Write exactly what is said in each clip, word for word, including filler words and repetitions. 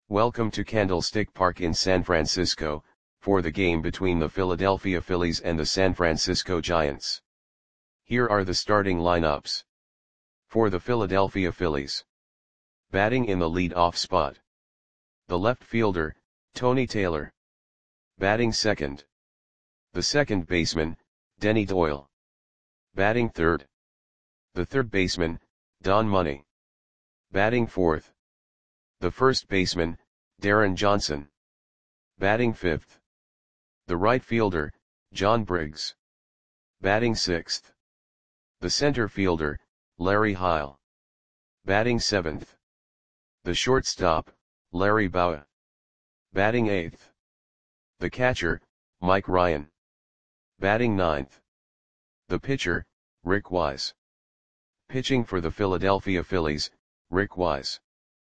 Welcome to Candlestick Park in San Francisco, for the game between the Philadelphia Phillies and the San Francisco Giants. Here are the starting lineups. For the Philadelphia Phillies. Batting in the lead-off spot. The left fielder, Tony Taylor. Batting second. The second baseman, Denny Doyle. Batting third. The third baseman, Don Money. Batting fourth. The first baseman, Darren Johnson. Batting fifth. The right fielder, John Briggs. Batting sixth. The center fielder, Larry Heil. Batting seventh. The shortstop, Larry Bowa. Batting eighth. The catcher, Mike Ryan. Batting ninth. The pitcher, Rick Wise. Pitching for the Philadelphia Phillies, Rick Wise.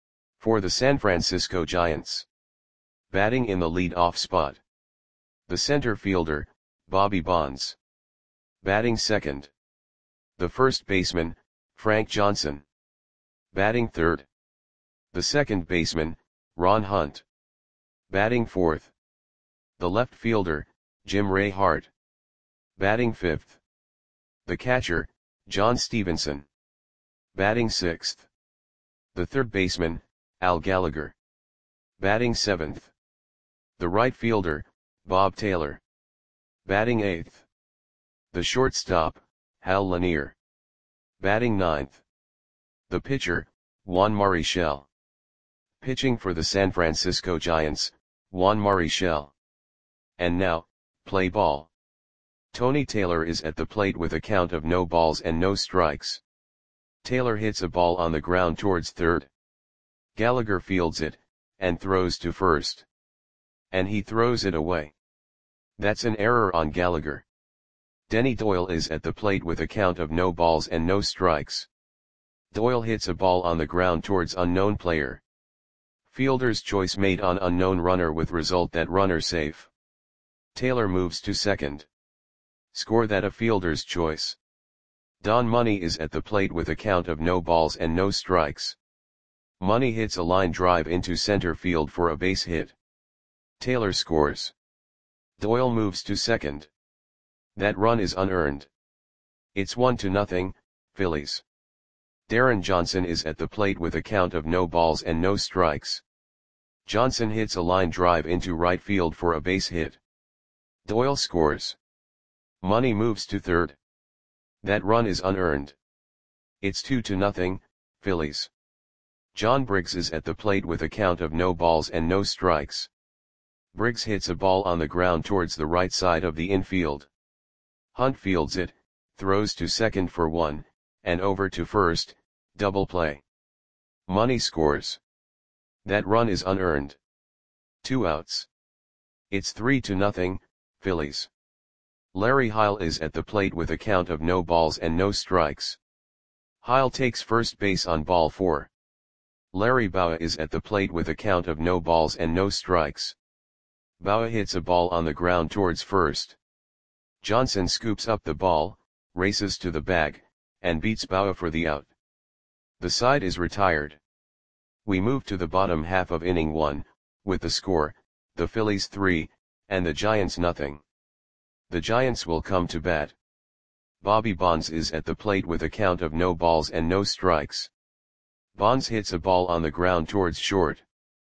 For the San Francisco Giants. Batting in the lead-off spot. The center fielder, Bobby Bonds. Batting second. The first baseman, Frank Johnson. Batting third. The second baseman, Ron Hunt. Batting fourth. The left fielder, Jim Ray Hart. Batting fifth. The catcher, John Stevenson. Batting sixth. The third baseman, Al Gallagher. Batting seventh. The right fielder, Bob Taylor. Batting eighth. The shortstop, Hal Lanier. Batting ninth. The pitcher, Juan Marichal. Pitching for the San Francisco Giants, Juan Marichal. And now, play ball. Tony Taylor is at the plate with a count of no balls and no strikes. Taylor hits a ball on the ground towards third. Gallagher fields it, and throws to first. And he throws it away. That's an error on Gallagher. Denny Doyle is at the plate with a count of no balls and no strikes. Doyle hits a ball on the ground towards unknown player. Fielder's choice made on unknown runner with result that runner safe. Taylor moves to second. Score that a fielder's choice. Don Money is at the plate with a count of no balls and no strikes. Money hits a line drive into center field for a base hit. Taylor scores. Doyle moves to second. That run is unearned. It's one to nothing, Phillies. Darren Johnson is at the plate with a count of no balls and no strikes. Johnson hits a line drive into right field for a base hit. Doyle scores. Money moves to third. That run is unearned. It's two to nothing, Phillies. John Briggs is at the plate with a count of no balls and no strikes. Briggs hits a ball on the ground towards the right side of the infield. Hunt fields it, throws to second for one, and over to first, double play. Money scores. That run is unearned. Two outs. It's three to nothing, Phillies. Larry Heil is at the plate with a count of no balls and no strikes. Heil takes first base on ball four. Larry Bowa is at the plate with a count of no balls and no strikes. Bowa hits a ball on the ground towards first. Johnson scoops up the ball, races to the bag, and beats Bowa for the out. The side is retired. We move to the bottom half of inning one, with the score, the Phillies three, and the Giants nothing. The Giants will come to bat. Bobby Bonds is at the plate with a count of no balls and no strikes. Bonds hits a ball on the ground towards short.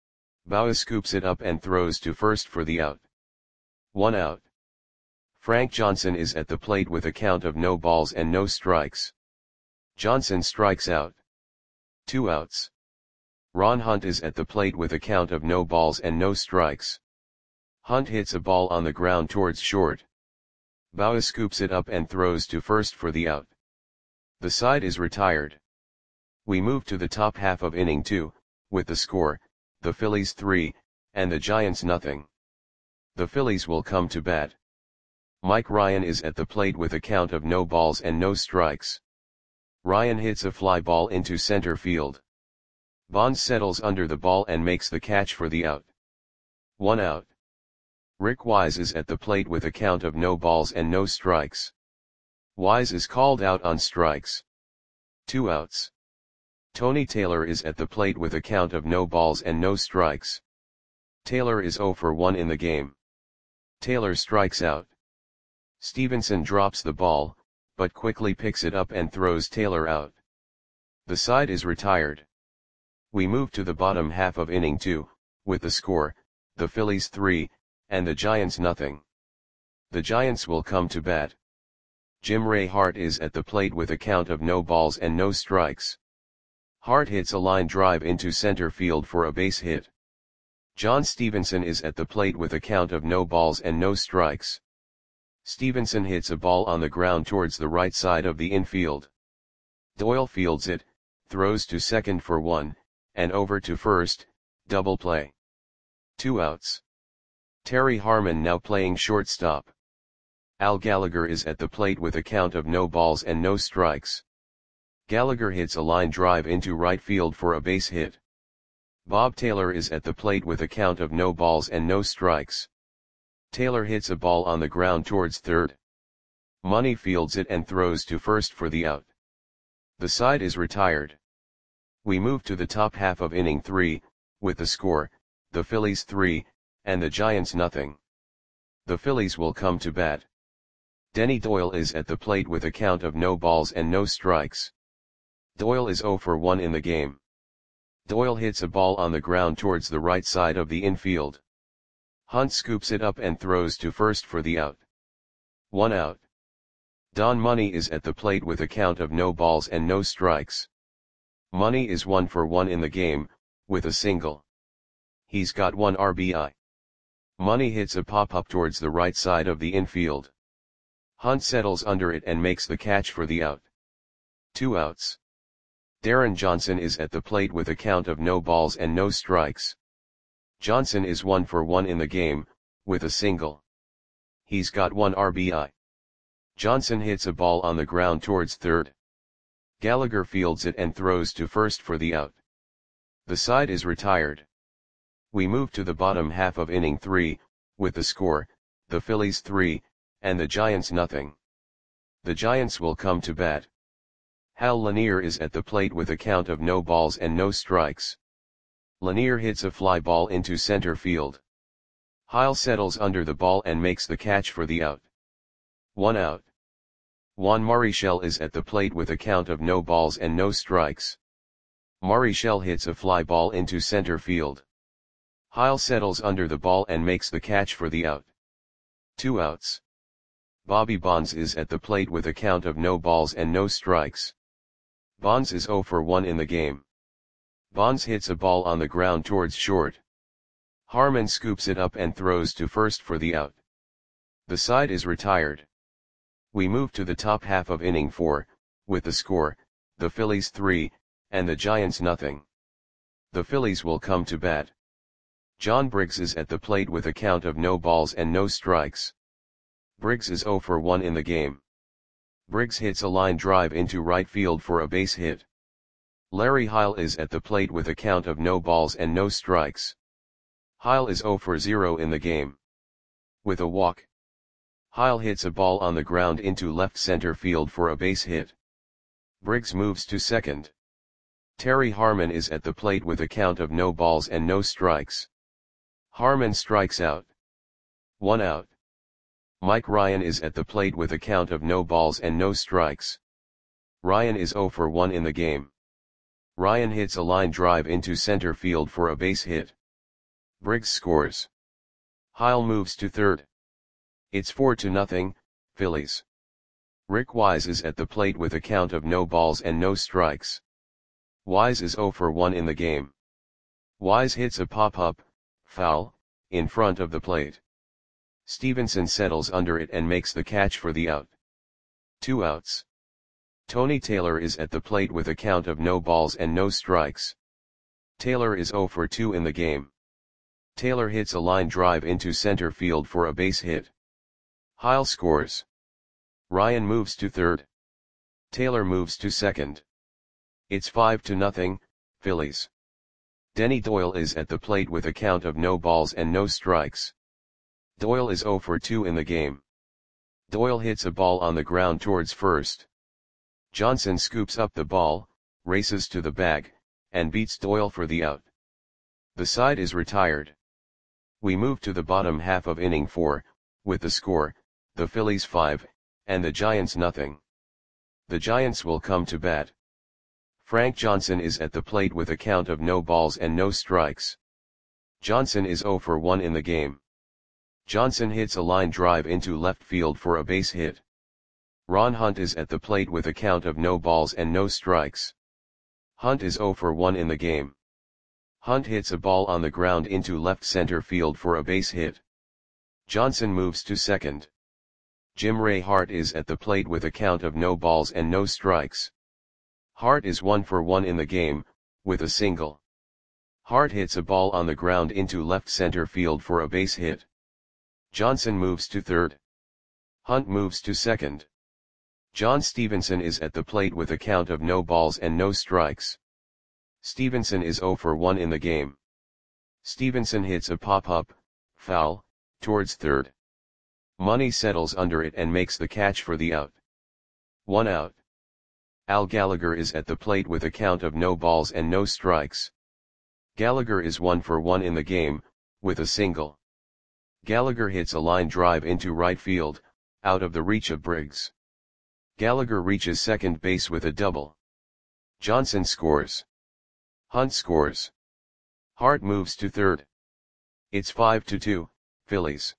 Bowa scoops it up and throws to first for the out. One out. Frank Johnson is at the plate with a count of no balls and no strikes. Johnson strikes out. Two outs. Ron Hunt is at the plate with a count of no balls and no strikes. Hunt hits a ball on the ground towards short. Bowa scoops it up and throws to first for the out. The side is retired. We move to the top half of inning two, with the score, the Phillies three, and the Giants nothing. The Phillies will come to bat. Mike Ryan is at the plate with a count of no balls and no strikes. Ryan hits a fly ball into center field. Bonds settles under the ball and makes the catch for the out. One out. Rick Wise is at the plate with a count of no balls and no strikes. Wise is called out on strikes. Two outs. Tony Taylor is at the plate with a count of no balls and no strikes. Taylor is zero for one in the game. Taylor strikes out. Stevenson drops the ball, but quickly picks it up and throws Taylor out. The side is retired. We move to the bottom half of inning two, with the score, the Phillies three, and the Giants nothing. The Giants will come to bat. Jim Ray Hart is at the plate with a count of no balls and no strikes. Hart hits a line drive into center field for a base hit. John Stevenson is at the plate with a count of no balls and no strikes. Stevenson hits a ball on the ground towards the right side of the infield. Doyle fields it, throws to second for one, and over to first, double play. Two outs. Terry Harmon now playing shortstop. Al Gallagher is at the plate with a count of no balls and no strikes. Gallagher hits a line drive into right field for a base hit. Bob Taylor is at the plate with a count of no balls and no strikes. Taylor hits a ball on the ground towards third. Money fields it and throws to first for the out. The side is retired. We move to the top half of inning three, with the score, the Phillies three, and the Giants nothing. The Phillies will come to bat. Denny Doyle is at the plate with a count of no balls and no strikes. Doyle is zero for one in the game. Doyle hits a ball on the ground towards the right side of the infield. Hunt scoops it up and throws to first for the out. One out. Don Money is at the plate with a count of no balls and no strikes. Money is one for one in the game, with a single. He's got one R B I. Money hits a pop-up towards the right side of the infield. Hunt settles under it and makes the catch for the out. Two outs. Darren Johnson is at the plate with a count of no balls and no strikes. Johnson is one for one in the game, with a single. He's got one R B I. Johnson hits a ball on the ground towards third. Gallagher fields it and throws to first for the out. The side is retired. We move to the bottom half of inning three, with the score, the Phillies three, and the Giants nothing. The Giants will come to bat. Hal Lanier is at the plate with a count of no balls and no strikes. Lanier hits a fly ball into center field. Hal settles under the ball and makes the catch for the out. One out. Juan Marichal is at the plate with a count of no balls and no strikes. Marichal hits a fly ball into center field. Hal settles under the ball and makes the catch for the out. Two outs. Bobby Bonds is at the plate with a count of no balls and no strikes. Bonds is zero for one in the game. Bonds hits a ball on the ground towards short. Harmon scoops it up and throws to first for the out. The side is retired. We move to the top half of inning four, with the score, the Phillies three, and the Giants nothing. The Phillies will come to bat. John Briggs is at the plate with a count of no balls and no strikes. Briggs is zero for one in the game. Briggs hits a line drive into right field for a base hit. Larry Heil is at the plate with a count of no balls and no strikes. Heil is zero for zero in the game. With a walk. Heil hits a ball on the ground into left center field for a base hit. Briggs moves to second. Terry Harmon is at the plate with a count of no balls and no strikes. Harmon strikes out. One out. Mike Ryan is at the plate with a count of no balls and no strikes. Ryan is zero for one in the game. Ryan hits a line drive into center field for a base hit. Briggs scores. Heil moves to third. It's four to nothing, Phillies. Rick Wise is at the plate with a count of no balls and no strikes. Wise is zero for one in the game. Wise hits a pop-up, foul, in front of the plate. Stevenson settles under it and makes the catch for the out. Two outs. Tony Taylor is at the plate with a count of no balls and no strikes. Taylor is zero for two in the game. Taylor hits a line drive into center field for a base hit. Heil scores. Ryan moves to third. Taylor moves to second. It's five to nothing, Phillies. Denny Doyle is at the plate with a count of no balls and no strikes. Doyle is zero for two in the game. Doyle hits a ball on the ground towards first. Johnson scoops up the ball, races to the bag, and beats Doyle for the out. The side is retired. We move to the bottom half of inning four, with the score, the Phillies five, and the Giants nothing. The Giants will come to bat. Frank Johnson is at the plate with a count of no balls and no strikes. Johnson is oh for one in the game. Johnson hits a line drive into left field for a base hit. Ron Hunt is at the plate with a count of no balls and no strikes. Hunt is oh for one in the game. Hunt hits a ball on the ground into left center field for a base hit. Johnson moves to second. Jim Ray Hart is at the plate with a count of no balls and no strikes. Hart is one for one in the game, with a single. Hart hits a ball on the ground into left center field for a base hit. Johnson moves to third. Hunt moves to second. John Stevenson is at the plate with a count of no balls and no strikes. Stevenson is oh for one in the game. Stevenson hits a pop-up, foul, towards third. Money settles under it and makes the catch for the out. One out. Al Gallagher is at the plate with a count of no balls and no strikes. Gallagher is one for one in the game, with a single. Gallagher hits a line drive into right field, out of the reach of Briggs. Gallagher reaches second base with a double. Johnson scores. Hunt scores. Hart moves to third. It's five to two, Phillies.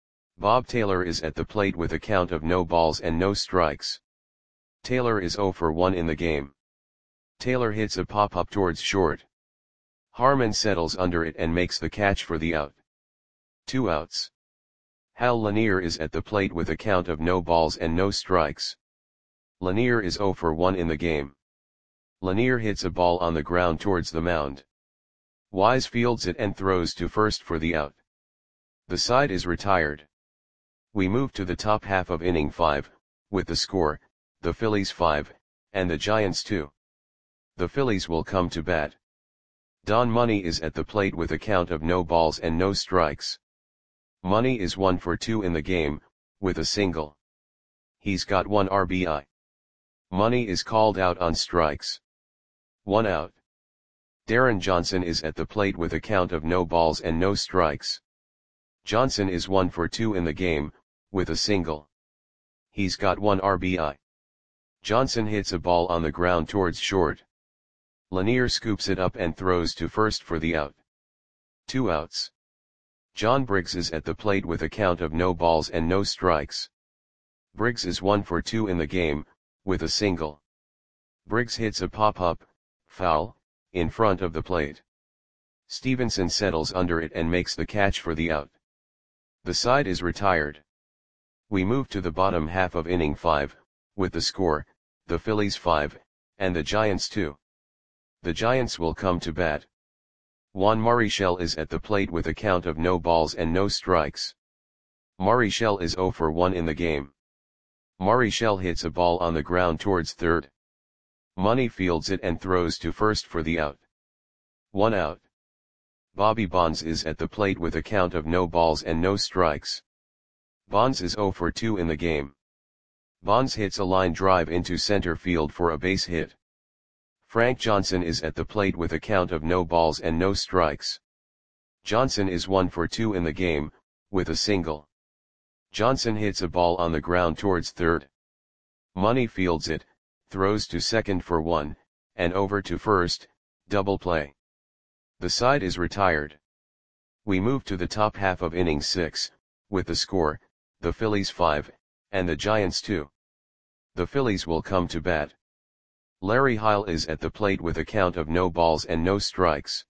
Bob Taylor is at the plate with a count of no balls and no strikes. Taylor is oh for one in the game. Taylor hits a pop-up towards short. Harmon settles under it and makes the catch for the out. Two outs. Hal Lanier is at the plate with a count of no balls and no strikes. Lanier is oh for one in the game. Lanier hits a ball on the ground towards the mound. Wise fields it and throws to first for the out. The side is retired. We move to the top half of inning five, with the score, the Phillies five, and the Giants two. The Phillies will come to bat. Don Money is at the plate with a count of no balls and no strikes. Money is one for two in the game, with a single. He's got one R B I. Money is called out on strikes. One out. Darren Johnson is at the plate with a count of no balls and no strikes. Johnson is one for two in the game, with a single. He's got one R B I. Johnson hits a ball on the ground towards short. Lanier scoops it up and throws to first for the out. Two outs. John Briggs is at the plate with a count of no balls and no strikes. Briggs is one for two in the game, with a single. Briggs hits a pop-up, foul, in front of the plate. Stevenson settles under it and makes the catch for the out. The side is retired. We move to the bottom half of inning five, with the score, the Phillies five, and the Giants two. The Giants will come to bat. Juan Marichal is at the plate with a count of no balls and no strikes. Marichal is oh for one in the game. Marichal hits a ball on the ground towards third. Money fields it and throws to first for the out. One out. Bobby Bonds is at the plate with a count of no balls and no strikes. Bonds is oh for two in the game. Bonds hits a line drive into center field for a base hit. Frank Johnson is at the plate with a count of no balls and no strikes. Johnson is one for two in the game, with a single. Johnson hits a ball on the ground towards third. Money fields it, throws to second for one, and over to first, double play. The side is retired. We move to the top half of inning six, with the score, the Phillies five, and the Giants two. The Phillies will come to bat. Larry Heil is at the plate with a count of no balls and no strikes.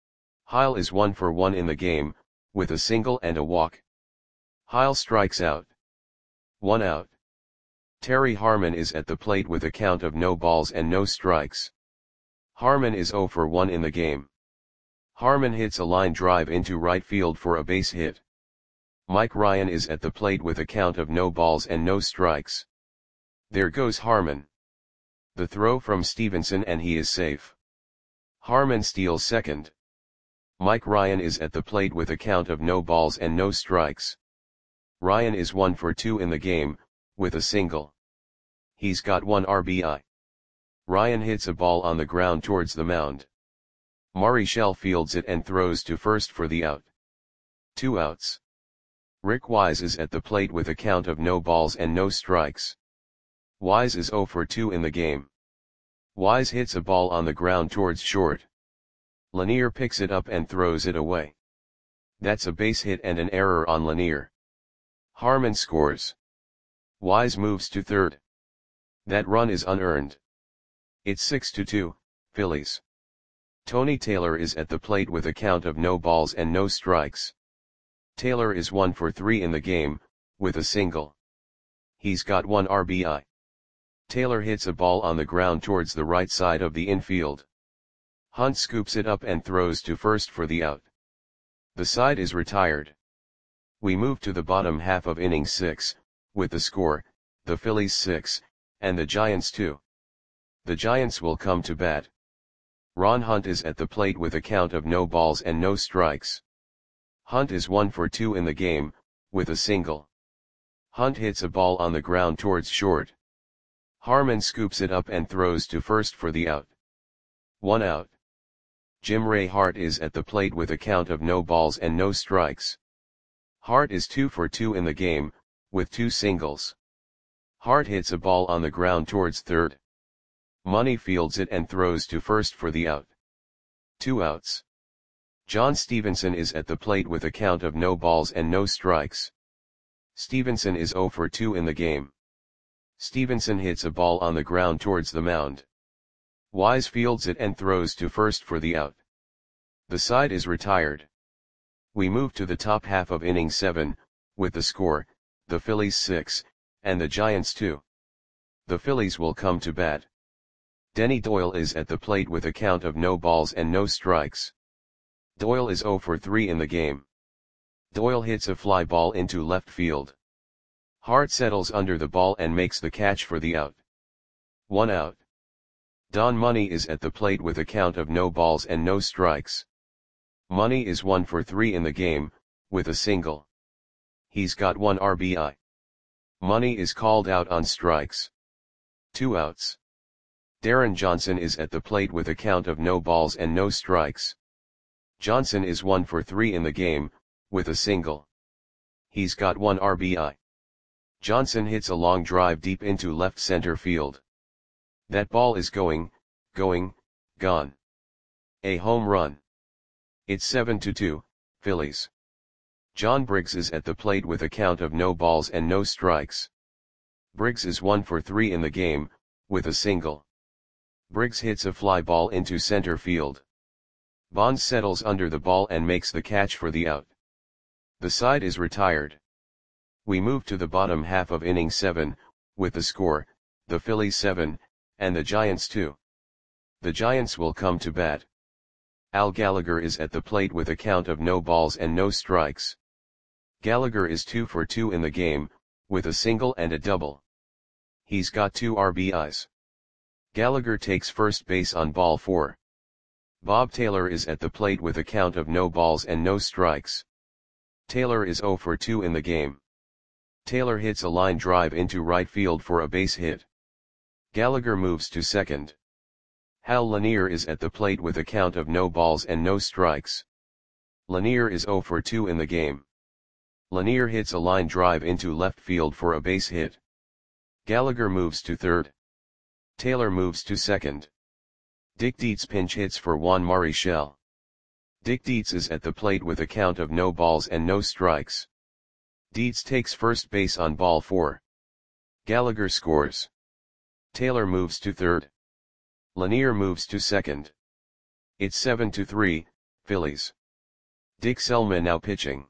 Heil is one for one in the game, with a single and a walk. Heil strikes out. One out. Terry Harmon is at the plate with a count of no balls and no strikes. Harmon is oh for one in the game. Harmon hits a line drive into right field for a base hit. Mike Ryan is at the plate with a count of no balls and no strikes. There goes Harmon. The throw from Stevenson and he is safe. Harmon steals second. Mike Ryan is at the plate with a count of no balls and no strikes. Ryan is one for two in the game, with a single. He's got one R B I. Ryan hits a ball on the ground towards the mound. Murray Shell fields it and throws to first for the out. Two outs. Rick Wise is at the plate with a count of no balls and no strikes. Wise is oh for two in the game. Wise hits a ball on the ground towards short. Lanier picks it up and throws it away. That's a base hit and an error on Lanier. Harmon scores. Wise moves to third. That run is unearned. It's six to two, Phillies. Tony Taylor is at the plate with a count of no balls and no strikes. Taylor is one for three in the game, with a single. He's got one R B I. Taylor hits a ball on the ground towards the right side of the infield. Hunt scoops it up and throws to first for the out. The side is retired. We move to the bottom half of inning six, with the score, the Phillies six, and the Giants two. The Giants will come to bat. Ron Hunt is at the plate with a count of no balls and no strikes. Hunt is one for two in the game, with a single. Hunt hits a ball on the ground towards short. Harmon scoops it up and throws to first for the out. One out. Jim Ray Hart is at the plate with a count of no balls and no strikes. Hart is two for two in the game, with two singles. Hart hits a ball on the ground towards third. Money fields it and throws to first for the out. Two outs. John Stevenson is at the plate with a count of no balls and no strikes. Stevenson is oh for two in the game. Stevenson hits a ball on the ground towards the mound. Wise fields it and throws to first for the out. The side is retired. We move to the top half of inning seven, with the score, the Phillies six, and the Giants two. The Phillies will come to bat. Denny Doyle is at the plate with a count of no balls and no strikes. Doyle is oh for three in the game. Doyle hits a fly ball into left field. Hart settles under the ball and makes the catch for the out. One out. Don Money is at the plate with a count of no balls and no strikes. Money is one for three in the game, with a single. He's got one R B I. Money is called out on strikes. Two outs. Darren Johnson is at the plate with a count of no balls and no strikes. Johnson is one for three in the game, with a single. He's got one R B I. Johnson hits a long drive deep into left center field. That ball is going, going, gone. A home run. It's seven to two, Phillies. John Briggs is at the plate with a count of no balls and no strikes. Briggs is one for three in the game, with a single. Briggs hits a fly ball into center field. Bonds settles under the ball and makes the catch for the out. The side is retired. We move to the bottom half of inning seven, with the score, the Phillies seven, and the Giants two. The Giants will come to bat. Al Gallagher is at the plate with a count of no balls and no strikes. Gallagher is two for two in the game, with a single and a double. He's got two R B Is. Gallagher takes first base on ball four. Bob Taylor is at the plate with a count of no balls and no strikes. Taylor is oh for two in the game. Taylor hits a line drive into right field for a base hit. Gallagher moves to second. Hal Lanier is at the plate with a count of no balls and no strikes. Lanier is oh for two in the game. Lanier hits a line drive into left field for a base hit. Gallagher moves to third. Taylor moves to second. Dick Dietz pinch hits for Juan Murray Shell. Dick Dietz is at the plate with a count of no balls and no strikes. Dietz takes first base on ball four. Gallagher scores. Taylor moves to third. Lanier moves to second. It's seven to three, Phillies. Dick Selma now pitching.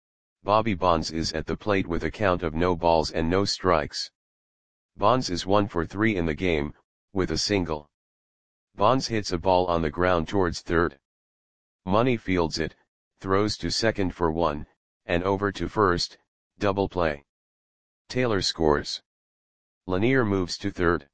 Bobby Bonds is at the plate with a count of no balls and no strikes. Bonds is one for three in the game, with a single. Bonds hits a ball on the ground towards third. Money fields it, throws to second for one, and over to first, double play. Taylor scores. Lanier moves to third.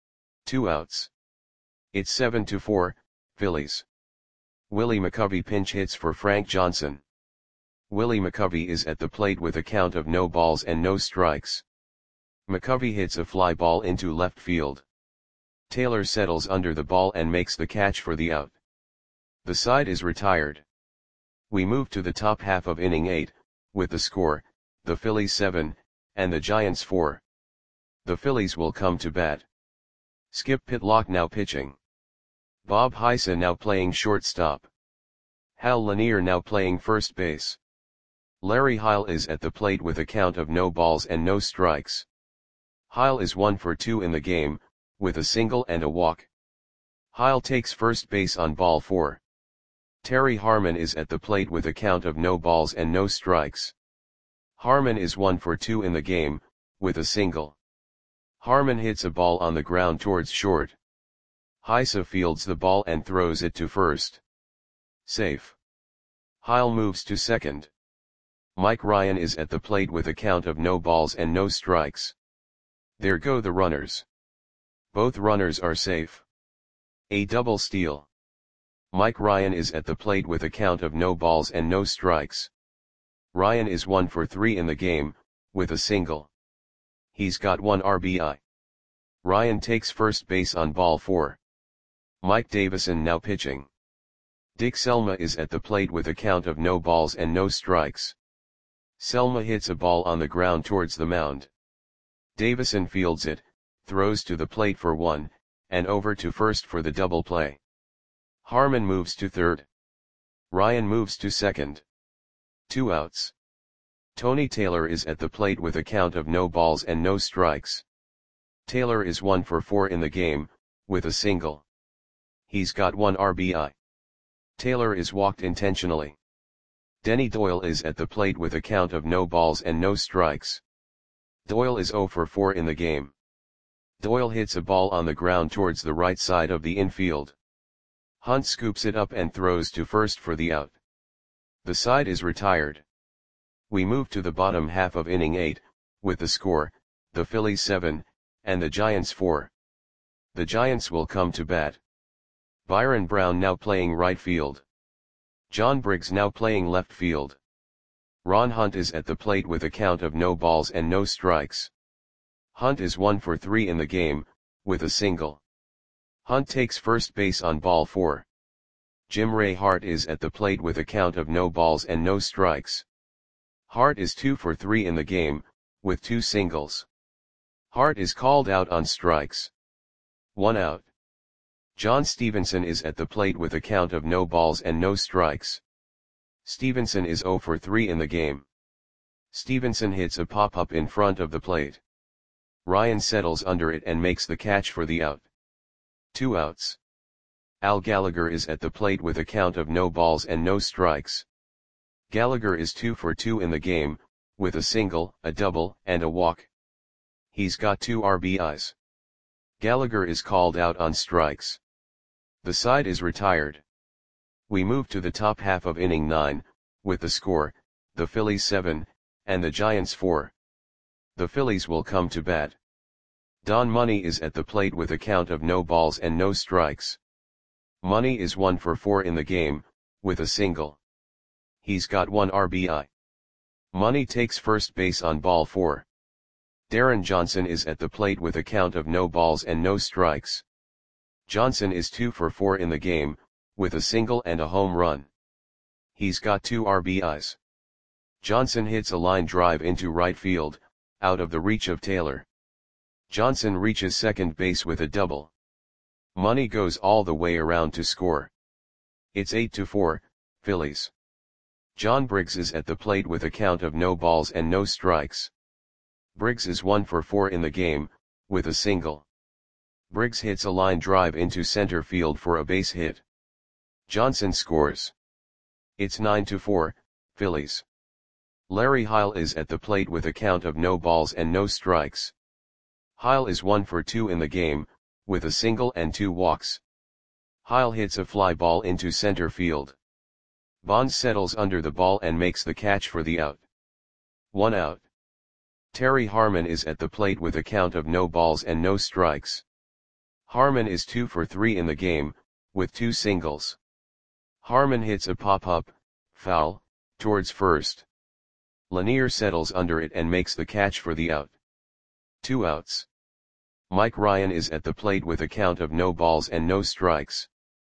Two outs. It's seven to four, Phillies. Willie McCovey pinch hits for Frank Johnson. Willie McCovey is at the plate with a count of no balls and no strikes. McCovey hits a fly ball into left field. Taylor settles under the ball and makes the catch for the out. The side is retired. We move to the top half of inning eight, with the score, the Phillies seven, and the Giants four. The Phillies will come to bat. Skip Pitlock now pitching. Bob Heisa now playing shortstop. Hal Lanier now playing first base. Larry Heil is at the plate with a count of no balls and no strikes. Heil is one for two in the game, with a single and a walk. Heil takes first base on ball four. Terry Harmon is at the plate with a count of no balls and no strikes. Harmon is one for two in the game, with a single. Harmon hits a ball on the ground towards short. Heisa fields the ball and throws it to first. Safe. Heil moves to second. Mike Ryan is at the plate with a count of no balls and no strikes. There go the runners. Both runners are safe. A double steal. Mike Ryan is at the plate with a count of no balls and no strikes. Ryan is one for three in the game, with a single. He's got one R B I. Ryan takes first base on ball four. Mike Davison now pitching. Dick Selma is at the plate with a count of no balls and no strikes. Selma hits a ball on the ground towards the mound. Davison fields it, throws to the plate for one, and over to first for the double play. Harmon moves to third. Ryan moves to second. Two outs. Tony Taylor is at the plate with a count of no balls and no strikes. Taylor is one for four in the game, with a single. He's got one R B I. Taylor is walked intentionally. Denny Doyle is at the plate with a count of no balls and no strikes. Doyle is zero for four in the game. Doyle hits a ball on the ground towards the right side of the infield. Hunt scoops it up and throws to first for the out. The side is retired. We move to the bottom half of inning eight, with the score, the Phillies seven, and the Giants four. The Giants will come to bat. Byron Brown now playing right field. John Briggs now playing left field. Ron Hunt is at the plate with a count of no balls and no strikes. Hunt is one for three in the game, with a single. Hunt takes first base on ball four. Jim Ray Hart is at the plate with a count of no balls and no strikes. Hart is two for three in the game, with two singles. Hart is called out on strikes. One out. John Stevenson is at the plate with a count of no balls and no strikes. Stevenson is zero for three in the game. Stevenson hits a pop-up in front of the plate. Ryan settles under it and makes the catch for the out. Two outs. Al Gallagher is at the plate with a count of no balls and no strikes. Gallagher is two for two in the game, with a single, a double, and a walk. He's got two R B Is. Gallagher is called out on strikes. The side is retired. We move to the top half of inning nine, with the score, the Phillies seven, and the Giants four. The Phillies will come to bat. Don Money is at the plate with a count of no balls and no strikes. Money is one for four in the game, with a single. He's got one R B I. Money takes first base on ball four. Darren Johnson is at the plate with a count of no balls and no strikes. Johnson is two for four in the game, with a single and a home run. He's got two R B Is. Johnson hits a line drive into right field, out of the reach of Taylor. Johnson reaches second base with a double. Money goes all the way around to score. It's eight to four, Phillies. John Briggs is at the plate with a count of no balls and no strikes. Briggs is one for four in the game, with a single. Briggs hits a line drive into center field for a base hit. Johnson scores. It's nine to four, Phillies. Larry Heil is at the plate with a count of no balls and no strikes. Heil is one for two in the game, with a single and two walks. Heil hits a fly ball into center field. Bonds settles under the ball and makes the catch for the out. One out. Terry Harmon is at the plate with a count of no balls and no strikes. Harmon is two for three in the game, with two singles. Harmon hits a pop-up, foul, towards first. Lanier settles under it and makes the catch for the out. Two outs. Mike Ryan is at the plate with a count of no balls and no strikes.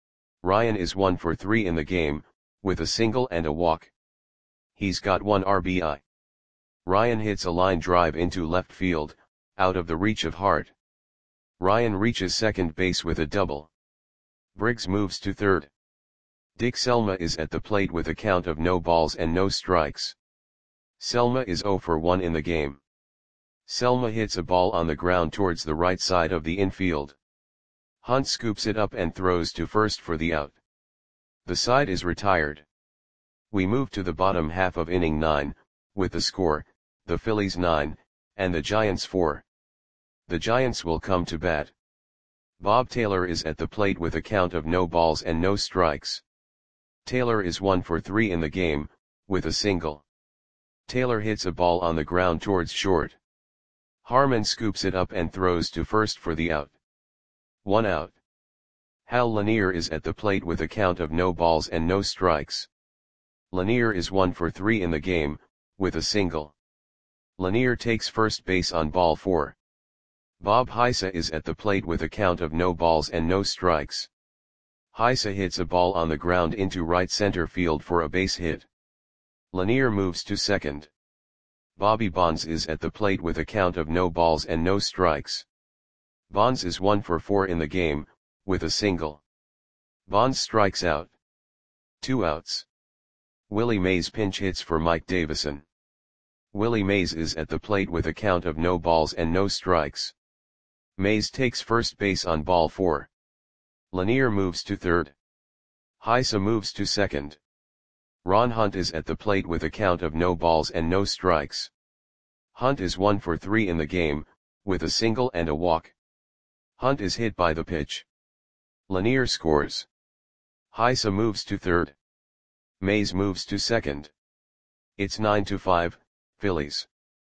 Ryan is one for three in the game, with a single and a walk. He's got one R B I. Ryan hits a line drive into left field, out of the reach of Hart. Ryan reaches second base with a double. Briggs moves to third. Dick Selma is at the plate with a count of no balls and no strikes. Selma is zero for one in the game. Selma hits a ball on the ground towards the right side of the infield. Hunt scoops it up and throws to first for the out. The side is retired. We move to the bottom half of inning nine, with the score, the Phillies nine, and the Giants four. The Giants will come to bat. Bob Taylor is at the plate with a count of no balls and no strikes. Taylor is one for three in the game, with a single. Taylor hits a ball on the ground towards short. Harmon scoops it up and throws to first for the out. One out. Hal Lanier is at the plate with a count of no balls and no strikes. Lanier is one for three in the game, with a single. Lanier takes first base on ball four. Bob Heisa is at the plate with a count of no balls and no strikes. Heisa hits a ball on the ground into right center field for a base hit. Lanier moves to second. Bobby Bonds is at the plate with a count of no balls and no strikes. Bonds is one for four in the game, with a single. Bonds strikes out. Two outs. Willie Mays pinch hits for Mike Davison. Willie Mays is at the plate with a count of no balls and no strikes. Mays takes first base on ball four. Lanier moves to third. Heisa moves to second. Ron Hunt is at the plate with a count of no balls and no strikes. Hunt is one for three in the game, with a single and a walk. Hunt is hit by the pitch. Lanier scores. Heisa moves to third. Mays moves to second. It's nine to five, Phillies.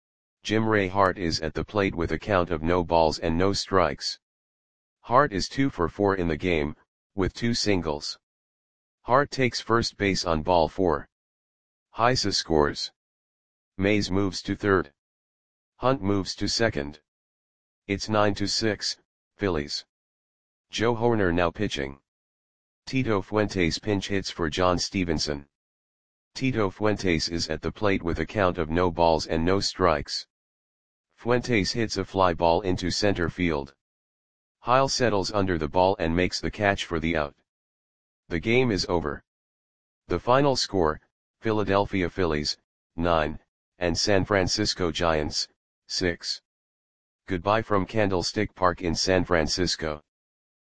Jim Ray Hart is at the plate with a count of no balls and no strikes. Hart is two for four in the game, with two singles. Hart takes first base on ball four. Heisa scores. Mays moves to third. Hunt moves to second. It's nine to six, Phillies. Joe Hoerner now pitching. Tito Fuentes pinch hits for John Stevenson. Tito Fuentes is at the plate with a count of no balls and no strikes. Fuentes hits a fly ball into center field. Heil settles under the ball and makes the catch for the out. The game is over. The final score, Philadelphia Phillies, nine, and San Francisco Giants, six. Goodbye from Candlestick Park in San Francisco.